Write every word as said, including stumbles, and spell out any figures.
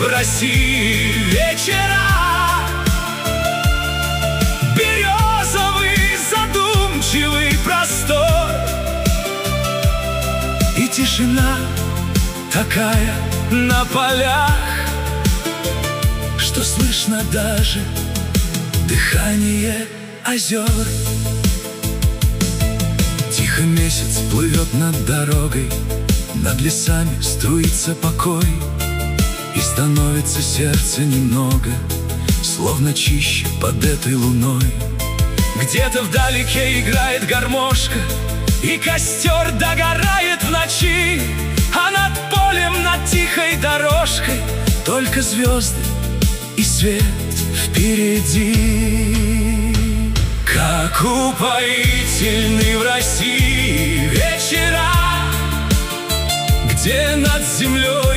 в России вечера. Березовый, задумчивый простор, и тишина такая на полях, что слышно даже дыхание озер. Тихо месяц плывет над дорогой, над лесами струится покой, и становится сердце немного, словно чище под этой луной. Где-то вдалеке играет гармошка, и костер догорает в ночи, а над полем, над тихой дорожкой только звезды и свет впереди. Как упоительны в России вечера, где над землей